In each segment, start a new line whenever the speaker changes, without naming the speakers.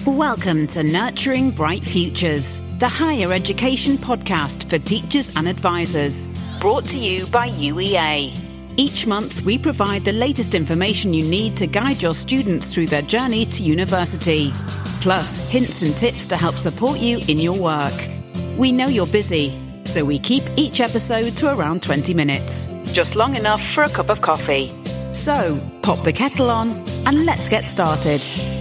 Welcome to Nurturing Bright Futures, the higher education podcast for teachers and advisors, brought to you by UEA. Each month, we provide the latest information you need to guide your students through their journey to university, plus hints and tips to help support you in your work. We know you're busy, so we keep each episode to around 20 minutes, just long enough for a cup of coffee. So, pop the kettle on and let's get started.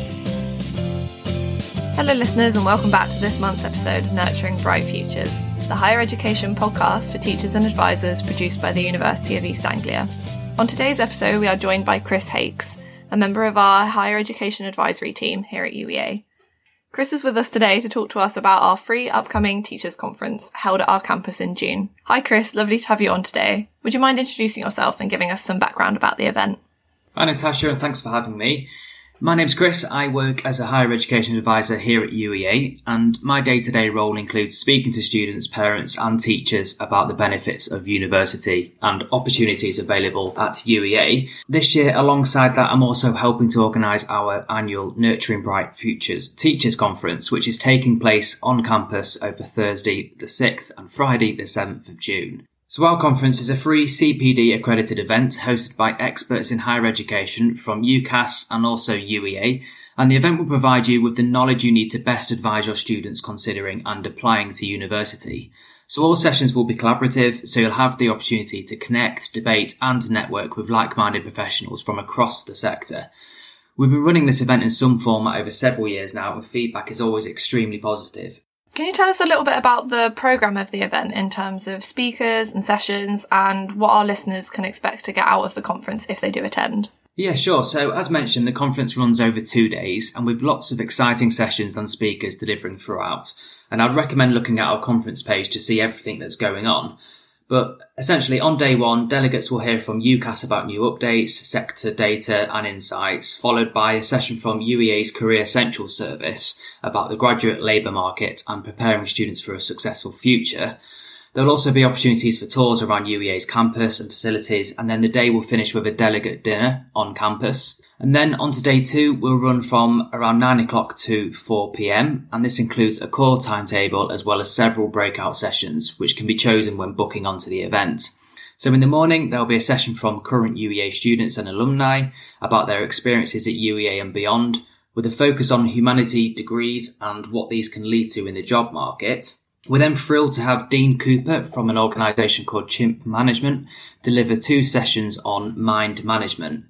Hello listeners, and welcome back to this month's episode of Nurturing Bright Futures, the higher education podcast for teachers and advisors produced by the University of East Anglia. On today's episode, we are joined by Chris Hakes, a member of our higher education advisory team here at UEA. Chris is with us today to talk to us about our free upcoming Teachers Conference held at our campus in June. Hi Chris, lovely to have you on today. Would you mind introducing yourself and giving us some background about the event?
Hi Natasha, and thanks for having me. My name's Chris. I work as a higher education advisor here at UEA, and my day-to-day role includes speaking to students, parents and teachers about the benefits of university and opportunities available at UEA. This year, alongside that, I'm also helping to organise our annual Nurturing Bright Futures Teachers Conference, which is taking place on campus over Thursday the 6th and Friday the 7th of June. So our conference is a free CPD accredited event hosted by experts in higher education from UCAS and also UEA, and the event will provide you with the knowledge you need to best advise your students considering and applying to university. So all sessions will be collaborative, so you'll have the opportunity to connect, debate and network with like-minded professionals from across the sector. We've been running this event in some format over several years now, and feedback is always extremely positive.
Can you tell us a little bit about the programme of the event in terms of speakers and sessions and what our listeners can expect to get out of the conference if they do attend?
Yeah, sure. So as mentioned, the conference runs over 2 days and with lots of exciting sessions and speakers delivering throughout. And I'd recommend looking at our conference page to see everything that's going on. But essentially on day one, delegates will hear from UCAS about new updates, sector data and insights, followed by a session from UEA's Career Central service about the graduate labour market and preparing students for a successful future. There will also be opportunities for tours around UEA's campus and facilities, and then the day will finish with a delegate dinner on campus. And then on to day 2, we'll run from around 9 o'clock to 4 p.m. and this includes a core timetable as well as several breakout sessions which can be chosen when booking onto the event. So in the morning, there'll be a session from current UEA students and alumni about their experiences at UEA and beyond, with a focus on humanity degrees and what these can lead to in the job market. We're then thrilled to have Dean Cooper from an organisation called Chimp Management deliver 2 sessions on mind management.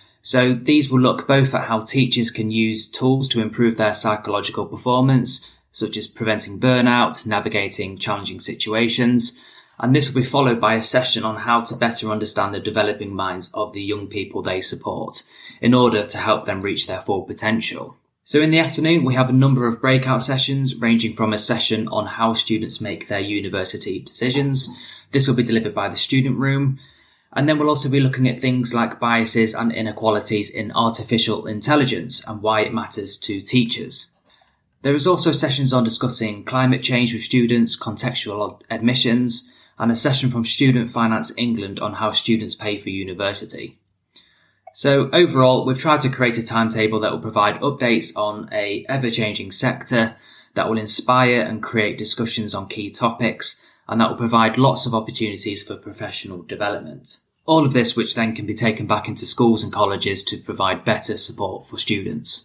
So these will look both at how teachers can use tools to improve their psychological performance, such as preventing burnout, navigating challenging situations, and this will be followed by a session on how to better understand the developing minds of the young people they support in order to help them reach their full potential. So in the afternoon, we have a number of breakout sessions ranging from a session on how students make their university decisions. This will be delivered by the Student Room. And then we'll also be looking at things like biases and inequalities in artificial intelligence and why it matters to teachers. There is also sessions on discussing climate change with students, contextual admissions, and a session from Student Finance England on how students pay for university. So overall, we've tried to create a timetable that will provide updates on a ever-changing sector, that will inspire and create discussions on key topics, and that will provide lots of opportunities for professional development. All of this which then can be taken back into schools and colleges to provide better support for students.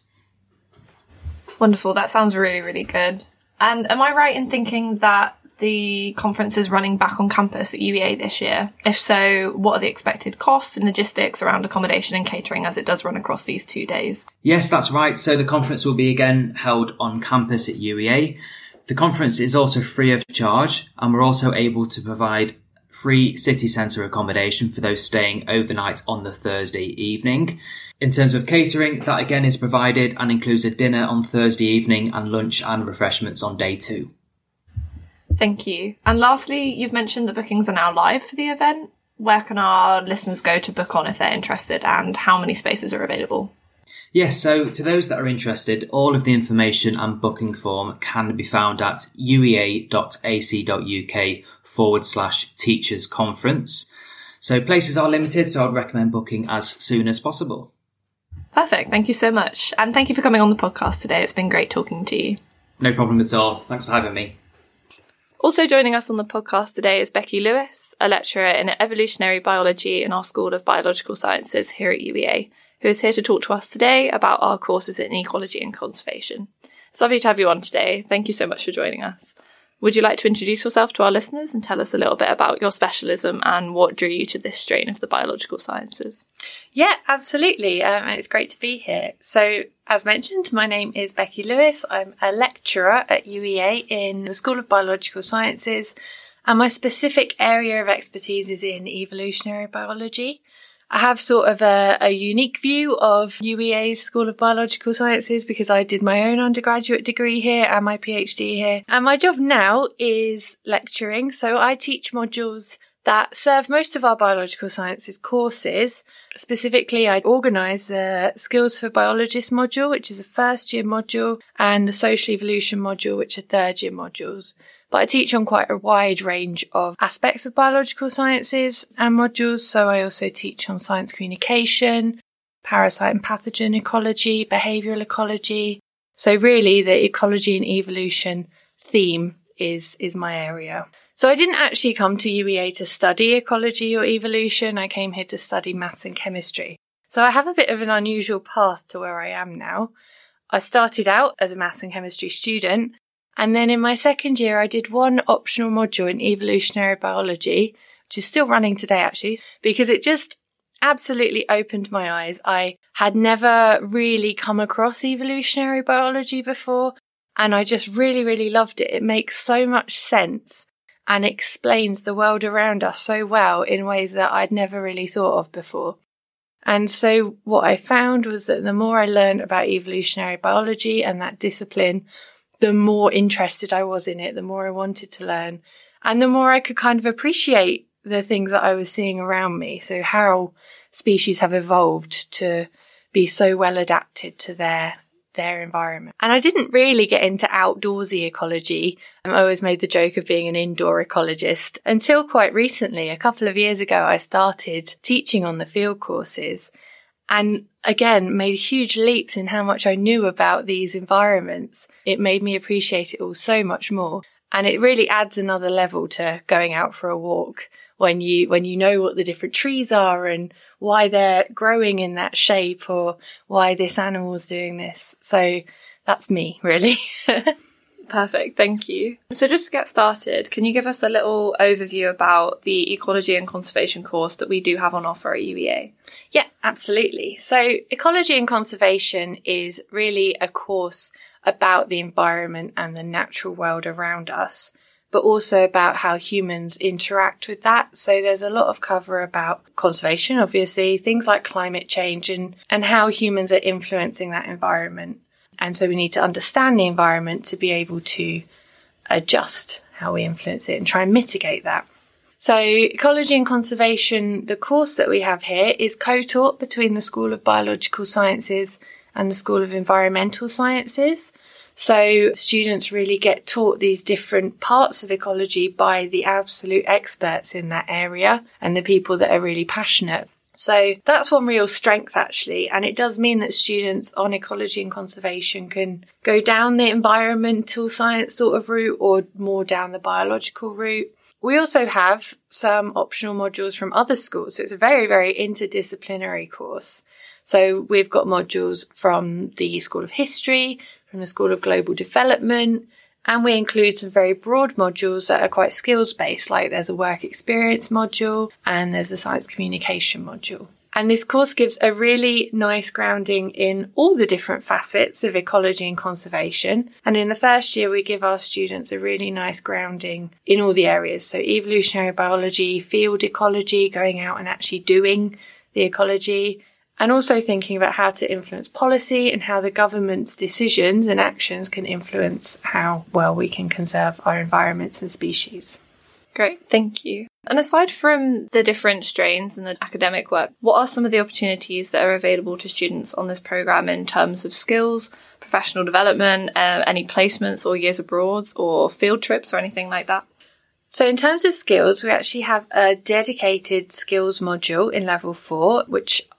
Wonderful, that sounds really, really good. And am I right in thinking that the conference is running back on campus at UEA this year? If so, what are the expected costs and logistics around accommodation and catering as it does run across these 2 days?
Yes, that's right. So the conference will be again held on campus at UEA. The conference is also free of charge, and we're also able to provide free city centre accommodation for those staying overnight on the Thursday evening. In terms of catering, that again is provided and includes a dinner on Thursday evening and lunch and refreshments on day 2.
Thank you. And lastly, you've mentioned that bookings are now live for the event. Where can our listeners go to book on if they're interested, and how many spaces are available?
Yes, so to those that are interested, all of the information and booking form can be found at uea.ac.uk/teachers conference. So places are limited, so I'd recommend booking as soon as possible.
Perfect. Thank you so much. And thank you for coming on the podcast today. It's been great talking to you.
No problem at all. Thanks for having me.
Also joining us on the podcast today is Becky Lewis, a lecturer in evolutionary biology in our School of Biological Sciences here at UEA, who is here to talk to us today about our courses in ecology and conservation. It's lovely to have you on today. Thank you so much for joining us. Would you like to introduce yourself to our listeners and tell us a little bit about your specialism and what drew you to this strain of the biological sciences?
Yeah, absolutely. It's great to be here. So, as mentioned, my name is Becky Lewis. I'm a lecturer at UEA in the School of Biological Sciences, and my specific area of expertise is in evolutionary biology. I have sort of a unique view of UEA's School of Biological Sciences because I did my own undergraduate degree here and my PhD here. And my job now is lecturing. So I teach modules that serve most of our biological sciences courses. Specifically, I organise the Skills for Biologists module, which is a first year module, and the Social Evolution module, which are third year modules. But I teach on quite a wide range of aspects of biological sciences and modules. So I also teach on science communication, parasite and pathogen ecology, behavioural ecology. So really the ecology and evolution theme is my area. So I didn't actually come to UEA to study ecology or evolution. I came here to study maths and chemistry. So I have a bit of an unusual path to where I am now. I started out as a maths and chemistry student. And then in my second year, I did one optional module in evolutionary biology, which is still running today, actually, because it just absolutely opened my eyes. I had never really come across evolutionary biology before, and I just really, really loved it. It makes so much sense and explains the world around us so well in ways that I'd never really thought of before. And so what I found was that the more I learned about evolutionary biology and that discipline, the more interested I was in it, the more I wanted to learn, and the more I could kind of appreciate the things that I was seeing around me. So how species have evolved to be so well adapted to their environment. And I didn't really get into outdoorsy ecology. I always made the joke of being an indoor ecologist until quite recently. A couple of years ago, I started teaching on the field courses and again, made huge leaps in how much I knew about these environments. It made me appreciate it all so much more. And it really adds another level to going out for a walk when you know what the different trees are and why they're growing in that shape or why this animal's doing this. So that's me, really.
Perfect, thank you. So just to get started, can you give us a little overview about the ecology and conservation course that we do have on offer at UEA?
Yeah, absolutely. So ecology and conservation is really a course about the environment and the natural world around us, but also about how humans interact with that. So there's a lot of cover about conservation, obviously, things like climate change and how humans are influencing that environment. And so we need to understand the environment to be able to adjust how we influence it and try and mitigate that. So ecology and conservation, the course that we have here is co-taught between the School of Biological Sciences and the School of Environmental Sciences. So students really get taught these different parts of ecology by the absolute experts in that area and the people that are really passionate. So that's one real strength, actually. And it does mean that students on ecology and conservation can go down the environmental science sort of route or more down the biological route. We also have some optional modules from other schools. So it's a very, very interdisciplinary course. So we've got modules from the School of History, from the School of Global Development, and we include some very broad modules that are quite skills-based, like there's a work experience module and there's a science communication module. And this course gives a really nice grounding in all the different facets of ecology and conservation. And in the first year, we give our students a really nice grounding in all the areas. So evolutionary biology, field ecology, going out and actually doing the ecology, and also thinking about how to influence policy and how the government's decisions and actions can influence how well we can conserve our environments and species.
Great, thank you. And aside from the different strains and the academic work, what are some of the opportunities that are available to students on this programme in terms of skills, professional development, any placements or years abroad or field trips or anything like that?
So in terms of skills, we actually have a dedicated skills module in level 4, which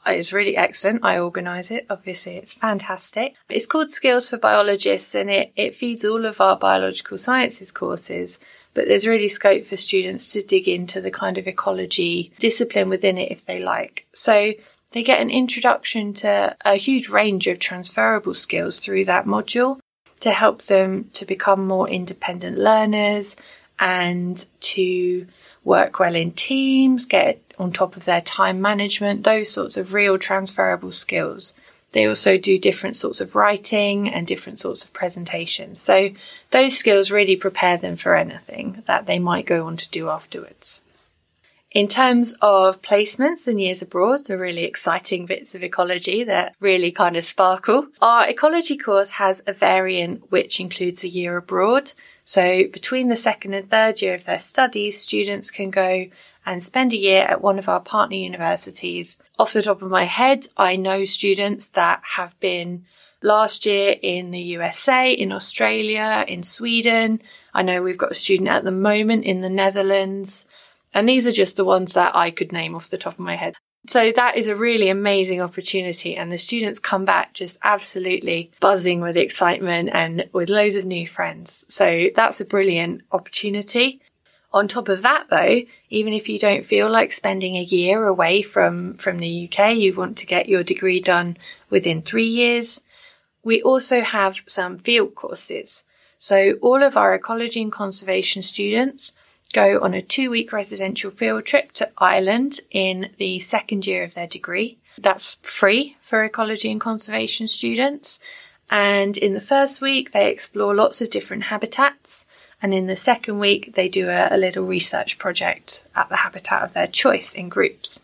It's really excellent. I organise it. Obviously, it's fantastic. It's called Skills for Biologists, and it feeds all of our biological sciences courses. But there's really scope for students to dig into the kind of ecology discipline within it if they like. So they get an introduction to a huge range of transferable skills through that module to help them to become more independent learners and to work well in teams, get on top of their time management, those sorts of real transferable skills. They also do different sorts of writing and different sorts of presentations. So those skills really prepare them for anything that they might go on to do afterwards. In terms of placements and years abroad, the really exciting bits of ecology that really kind of sparkle, our ecology course has a variant which includes a year abroad. So between the second and third year of their studies, students can go and spend a year at one of our partner universities. Off the top of my head, I know students that have been last year in the USA, in Australia, in Sweden. I know we've got a student at the moment in the Netherlands. And these are just the ones that I could name off the top of my head. So that is a really amazing opportunity. And the students come back just absolutely buzzing with excitement and with loads of new friends. So that's a brilliant opportunity. On top of that, though, even if you don't feel like spending a year away from the UK, you want to get your degree done within 3 years, we also have some field courses. So all of our ecology and conservation students go on a 2-week residential field trip to Ireland in the second year of their degree. That's free for ecology and conservation students. And in the first week, they explore lots of different habitats. And in the second week, they do a little research project at the habitat of their choice in groups.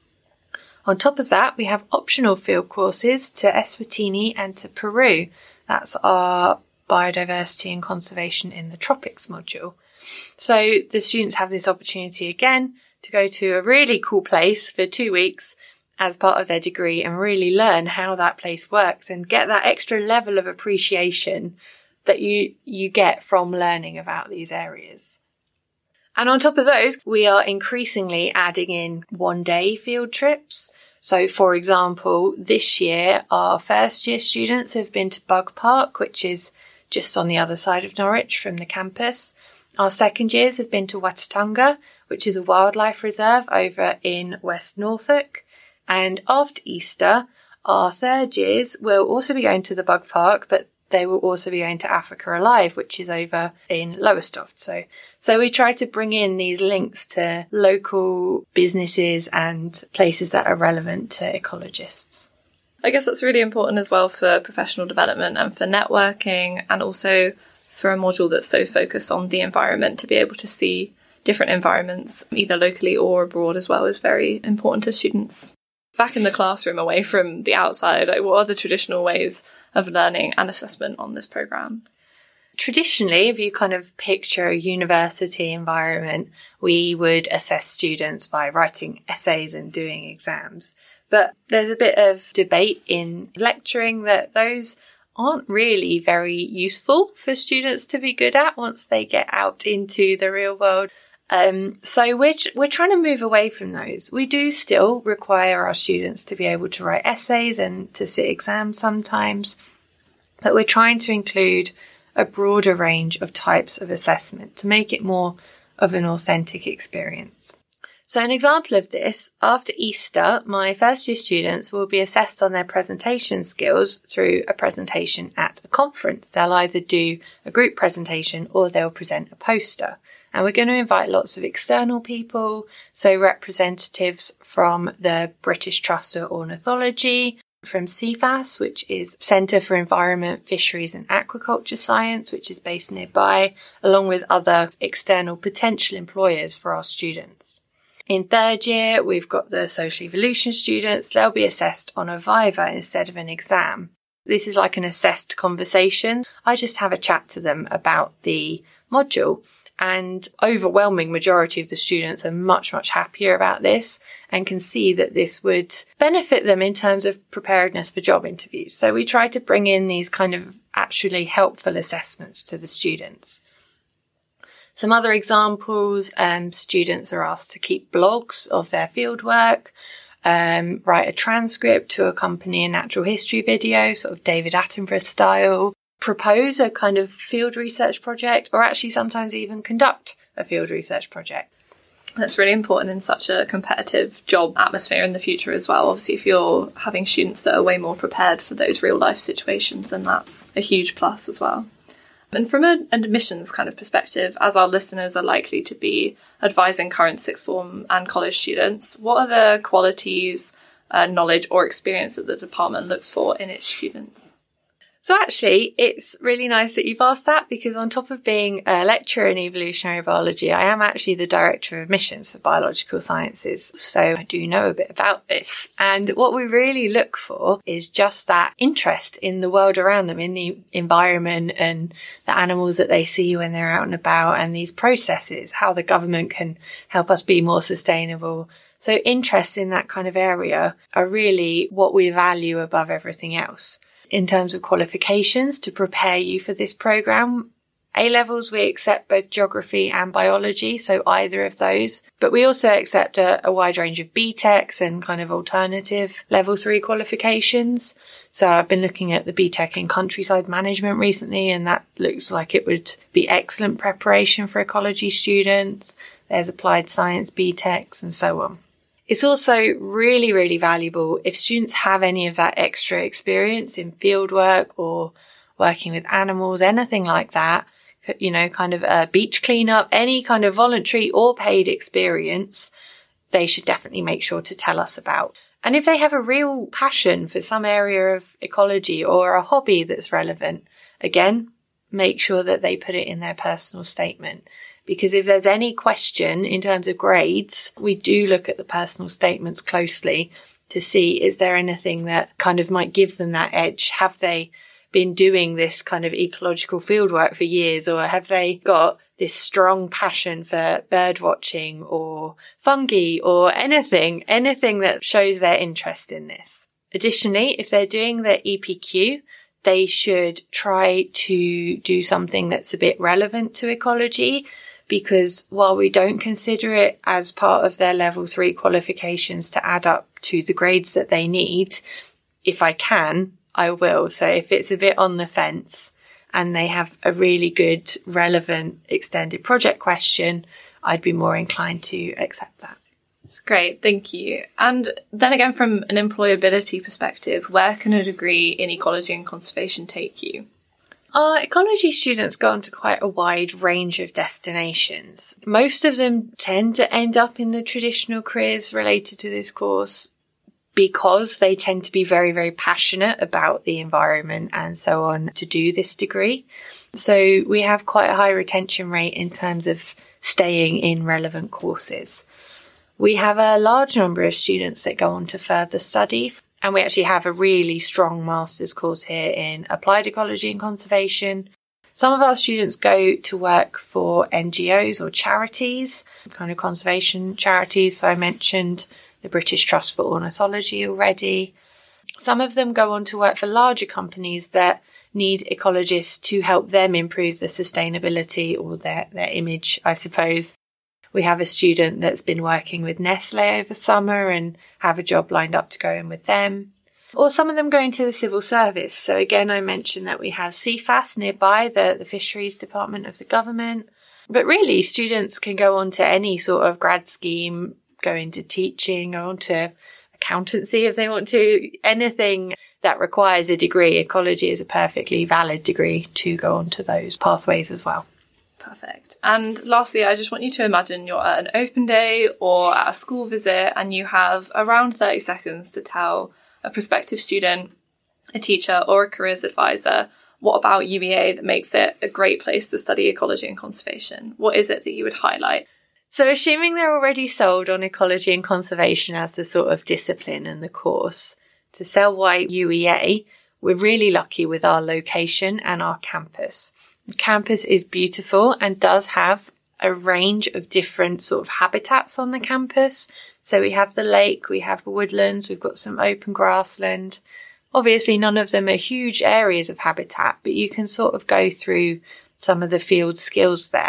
On top of that, we have optional field courses to Eswatini and to Peru. That's our biodiversity and conservation in the tropics module. So the students have this opportunity again to go to a really cool place for 2 weeks as part of their degree and really learn how that place works and get that extra level of appreciation that you get from learning about these areas. And on top of those, we are increasingly adding in one-day field trips. So, for example, this year, our first year students have been to Bug Park, which is just on the other side of Norwich from the campus. Our second years have been to Watatunga, which is a wildlife reserve over in West Norfolk. And after Easter, our third years will also be going to the Bug Park, but they will also be going to Africa Alive, which is over in Lowestoft. So we try to bring in these links to local businesses and places that are relevant to ecologists.
I guess that's really important as well for professional development and for networking, and also for a module that's so focused on the environment. To be able to see different environments, either locally or abroad as well, is very important to students. Back in the classroom, away from the outside, what are the traditional ways of learning and assessment on this programme?
Traditionally, if you kind of picture a university environment, we would assess students by writing essays and doing exams. But there's a bit of debate in lecturing that those aren't really very useful for students to be good at once they get out into the real world. So we're trying to move away from those. We do still require our students to be able to write essays and to sit exams sometimes, but we're trying to include a broader range of types of assessment to make it more of an authentic experience. So an example of this, after Easter, my first year students will be assessed on their presentation skills through a presentation at a conference. They'll either do a group presentation or they'll present a poster. And we're going to invite lots of external people, so representatives from the British Trust for Ornithology, from CFAS, which is Centre for Environment, Fisheries and Aquaculture Science, which is based nearby, along with other external potential employers for our students. In third year, we've got the social evolution students. They'll be assessed on a viva instead of an exam. This is like an assessed conversation. I just have a chat to them about the module. And overwhelming majority of the students are much, much happier about this and can see that this would benefit them in terms of preparedness for job interviews. So we try to bring in these kind of actually helpful assessments to the students. Some other examples, students are asked to keep blogs of their fieldwork. write a transcript to accompany a natural history video, sort of David Attenborough style, propose a kind of field research project, or actually sometimes even conduct a field research project.
That's really important in such a competitive job atmosphere in the future as well. Obviously, if you're having students that are way more prepared for those real life situations, then that's a huge plus as well. And from an admissions kind of perspective, as our listeners are likely to be advising current sixth form and college students, what are the qualities, knowledge or experience that the department looks for in its students?
So actually, it's really nice that you've asked that, because on top of being a lecturer in evolutionary biology, I am actually the director of admissions for biological sciences. So I do know a bit about this. And what we really look for is just that interest in the world around them, in the environment and the animals that they see when they're out and about, and these processes, how the government can help us be more sustainable. So interests in that kind of area are really what we value above everything else. In terms of qualifications to prepare you for this programme, A-levels, we accept both geography and biology, so either of those. But we also accept a wide range of BTECs and kind of alternative level 3 qualifications. So I've been looking at the BTEC in countryside management recently, and that looks like it would be excellent preparation for ecology students. There's applied science BTECs and so on. It's also really, really valuable if students have any of that extra experience in fieldwork or working with animals, anything like that, kind of a beach cleanup, any kind of voluntary or paid experience, they should definitely make sure to tell us about. And if they have a real passion for some area of ecology or a hobby that's relevant, again, make sure that they put it in their personal statement. Because if there's any question in terms of grades, we do look at the personal statements closely to see, is there anything that kind of might give them that edge? Have they been doing this kind of ecological fieldwork for years, or have they got this strong passion for bird watching or fungi or anything that shows their interest in this? Additionally, if they're doing their EPQ, they should try to do something that's a bit relevant to ecology, because while we don't consider it as part of their level 3 qualifications to add up to the grades that they need, if I can, I will. So if it's a bit on the fence and they have a really good, relevant, extended project question, I'd be more inclined to accept that.
That's great, thank you. And then again, from an employability perspective, where can a degree in ecology and conservation take you?
Our ecology students go on to quite a wide range of destinations. Most of them tend to end up in the traditional careers related to this course because they tend to be very, very passionate about the environment and so on to do this degree. So we have quite a high retention rate in terms of staying in relevant courses. We have a large number of students that go on to further study. And we actually have a really strong master's course here in applied ecology and conservation. Some of our students go to work for NGOs or charities, kind of conservation charities. So I mentioned the British Trust for Ornithology already. Some of them go on to work for larger companies that need ecologists to help them improve the sustainability or their image, I suppose. We have a student that's been working with Nestle over summer and have a job lined up to go in with them. Or some of them go into the civil service. So again, I mentioned that we have CFAS nearby, the Fisheries Department of the government. But really, students can go on to any sort of grad scheme, go into teaching, go on to accountancy if they want to. Anything that requires a degree, ecology is a perfectly valid degree to go on to those pathways as well.
Perfect. And lastly, I just want you to imagine you're at an open day or at a school visit and you have around 30 seconds to tell a prospective student, a teacher or a careers advisor what about UEA that makes it a great place to study ecology and conservation. What is it that you would highlight?
So assuming they're already sold on ecology and conservation as the sort of discipline and the course, to sell why UEA, we're really lucky with our location and our campus. The campus is beautiful and does have a range of different sort of habitats on the campus. So we have the lake, we have woodlands, we've got some open grassland. Obviously, none of them are huge areas of habitat, but you can sort of go through some of the field skills there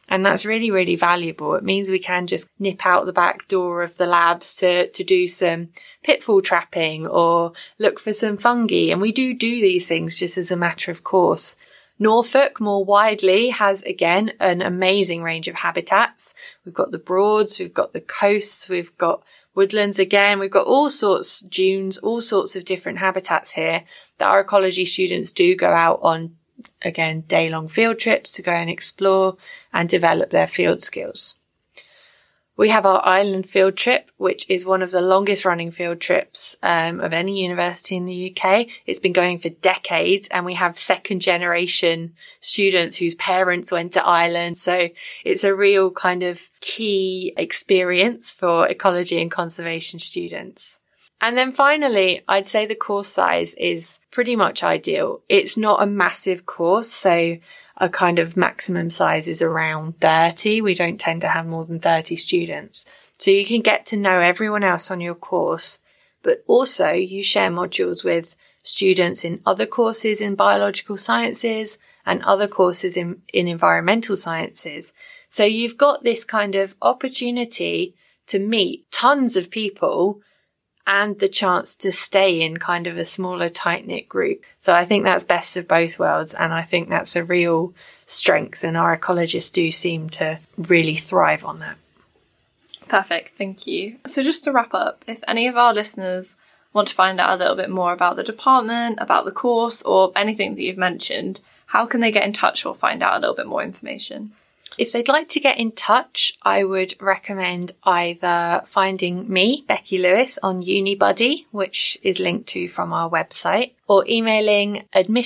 And that's really, really valuable. It means we can just nip out the back door of the labs to do some pitfall trapping or look for some fungi. And we do these things just as a matter of course. Norfolk, more widely, has, again, an amazing range of habitats. We've got the Broads, we've got the coasts, we've got woodlands again. We've got all sorts, dunes, all sorts of different habitats here that our ecology students do go out on, again, day-long field trips to go and explore and develop their field skills. We have our Ireland field trip, which is one of the longest running field trips of any university in the UK. It's been going for decades, and we have second generation students whose parents went to Ireland. So it's a real kind of key experience for ecology and conservation students. And then finally, I'd say the course size is pretty much ideal. It's not a massive course, so a kind of maximum size is around 30. We don't tend to have more than 30 students. So you can get to know everyone else on your course, but also you share modules with students in other courses in biological sciences and other courses in environmental sciences. So you've got this kind of opportunity to meet tons of people and the chance to stay in kind of a smaller, tight-knit group. So I think that's best of both worlds, and I think that's a real strength, and our ecologists do seem to really thrive on that.
Perfect, thank you. So just to wrap up, if any of our listeners want to find out a little bit more about the department, about the course, or anything that you've mentioned, how can they get in touch or find out a little bit more information?
If they'd like to get in touch, I would recommend either finding me, Becky Lewis, on Unibuddy, which is linked to from our website, or emailing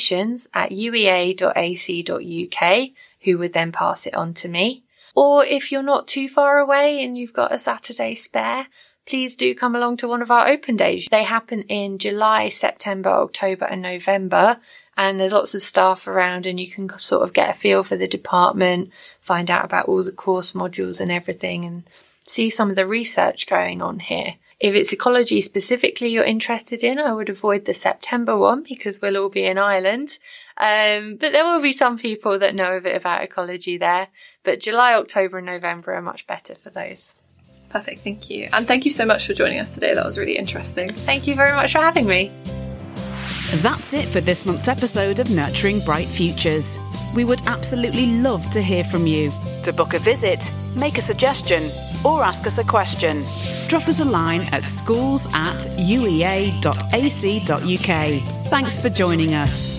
admissions@uea.ac.uk, who would then pass it on to me. Or if you're not too far away and you've got a Saturday spare, please do come along to one of our open days. They happen in July, September, October and November. And there's lots of staff around, and you can sort of get a feel for the department, find out about all the course modules and everything, and see some of the research going on here. If it's ecology specifically you're interested in, I would avoid the September one because we'll all be in Ireland. But there will be some people that know a bit about ecology there. But July, October and November are much better for those.
Perfect, thank you. And thank you so much for joining us today. That was really interesting.
Thank you very much for having me.
That's it for this month's episode of Nurturing Bright Futures. We would absolutely love to hear from you. To book a visit, make a suggestion, or ask us a question, drop us a line at schools@uea.ac.uk. Thanks for joining us.